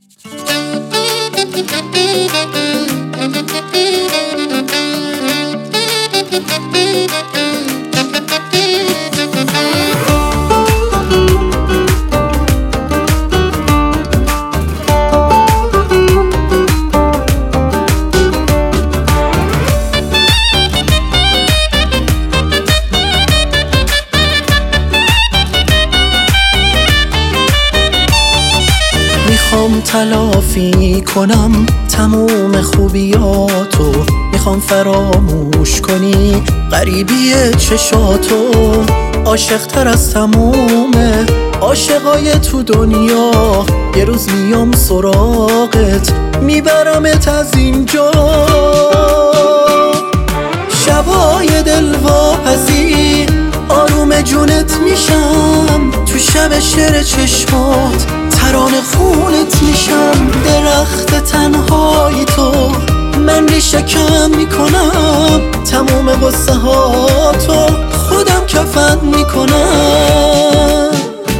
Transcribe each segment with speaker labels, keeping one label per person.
Speaker 1: میخوام تلافی کنم تموم خوبیاتو، میخوام فراموش کنی غریبی چشاتو. عاشق تر از تموم عاشقای تو دنیا، یه روز میام سراغت میبرمت از اینجا. شبای دلواپسی آروم جونت میشم، تو شب شعر چشمات ترانه خونت میشم. درخت تنهای تو من ریشه کم میکنم، تموم قصه ها تو خودم کفن میکنم.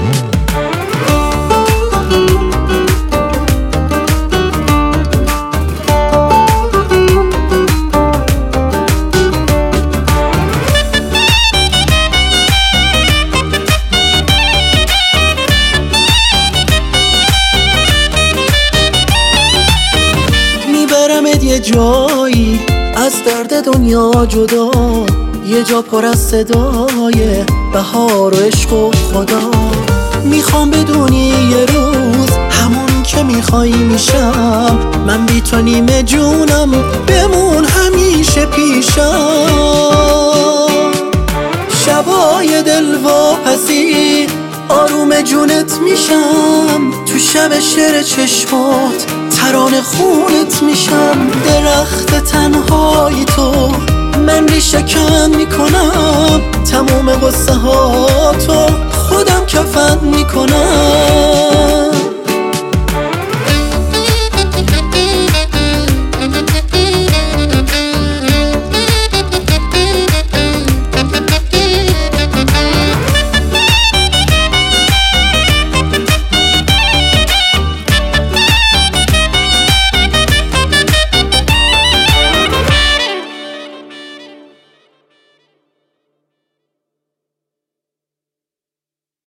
Speaker 1: یه جایی از درد دنیا جدا، یه جا پر از صدای بهار و عشق و خدا. میخوام بدونی یه روز همون که میخوایی میشم، من بی تو نیمه جونم، بمون همیشه پیشم. شبای دلواپسی آروم جونت میشم، تو شب شعر چشمات ترانه خونت میشم. درخت تنهای تو من ریشه کم میکنم، تموم قصه ها تو خودم کفن میکنم.